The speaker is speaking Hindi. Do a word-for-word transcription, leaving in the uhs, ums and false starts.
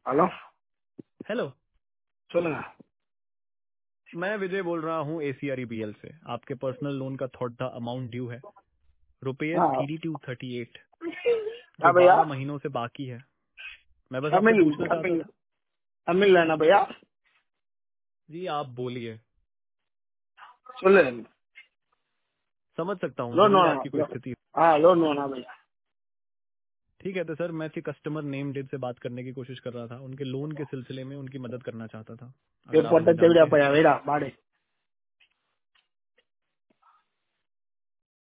Hello hello. சொல்லுங்க मैं विजय बोल रहा हूँ एसीआर ईबीएल से। आपके पर्सनल लोन का थोड़ा अमाउंट ड्यू है, रुपये हाँ थ्री टू थर्टी एट, क्या जो भैया बारह महीनों से बाकी है। मैं बस आपसे तमिल पूछना चाहता तमिल था। तमिल है ना भैया जी आप बोलिए, சொல்லு समझ सकता हूँ लोन जरूर आपकी कोई வேணும் स्थिति। हाँ लोन வேணும் भैया ठीक है, तो सर मैं कस्टमर नेम डेट से बात करने की कोशिश कर रहा था, उनके लोन के सिलसिले में उनकी मदद करना चाहता था, ये अगर आप पोटा मुझे देवड़ा जानते हैं भैया तो। वेड़ा बाड़े